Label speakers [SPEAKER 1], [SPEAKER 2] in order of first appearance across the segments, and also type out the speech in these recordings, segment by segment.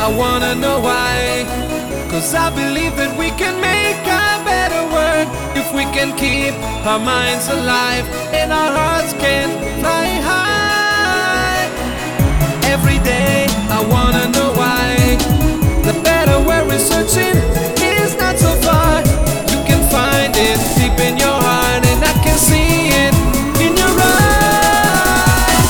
[SPEAKER 1] wanna know why. 'Cause I believe that we can make a better world if we can keep our minds alive and our hearts can fly high. Every day I wanna know why. The better world we're searching is not so far. You can find it deep in your heart, and I can see it in your eyes.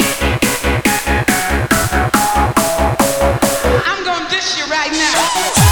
[SPEAKER 2] I'm gonna dish you right now.